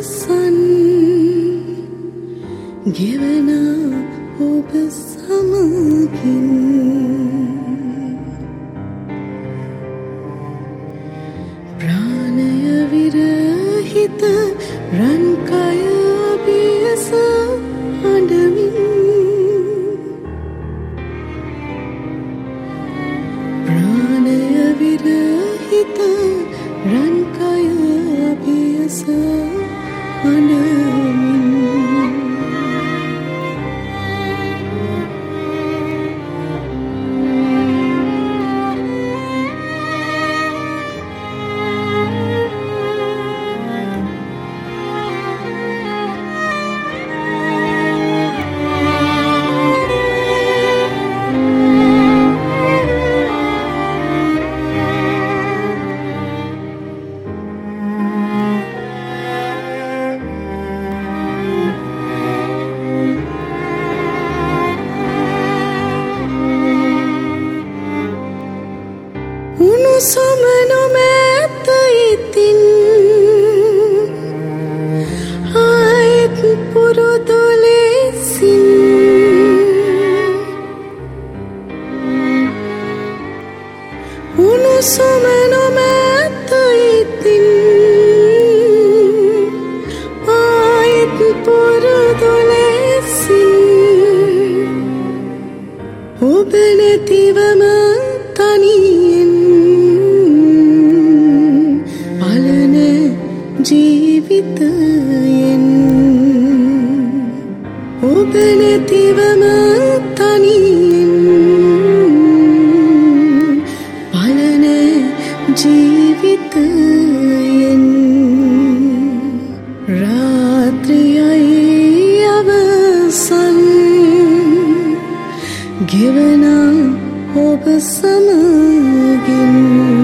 අවසන් ගෙවන ඔබ සමගින් ප්‍රාණය විරහිත රන්කය අභියස අඬමින් ප්‍රාණය විරහිත රන්කය අභියස අඬමින් උණුසුම නොමැත ඉතින් ආයෙත් පුරුදු ලෙසින් උණුසුම නොමැත ඉතින් ආයෙත් පුරුදු ලෙසින් ඔබ නැතිවම තනියෙන් පලන ජීවිතයෙන් ඔබ නැතිවම තනියෙන් පලන ජීවිතයෙන් රාත්‍රියයි අවසන් ගෙවන ඔබ සමගින්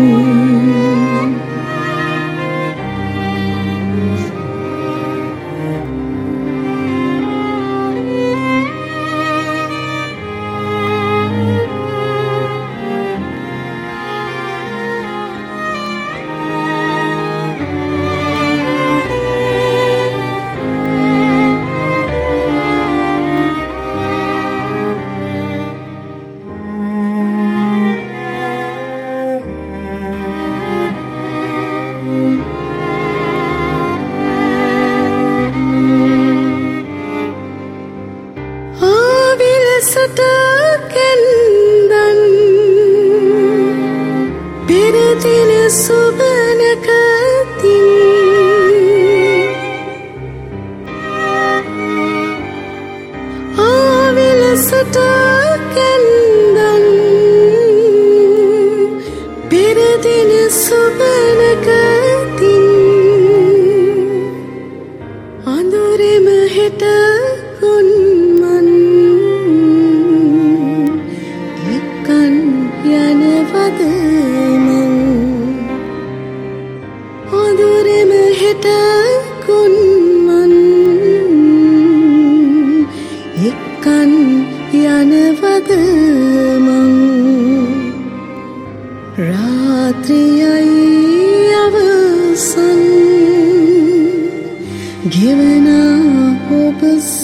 සටකෙන්දන් පෙරදින සුබනකතින් ආවිල සටකෙන්දන් පෙරදින සුබනකතින් අඳුරෙම හෙට කුන්මන් යනවද මං අඳුරෙම හෙට කුන්මන් එක්කන් යනවද මං රාත්‍රියයි අවසන් ගෙවන ඔබ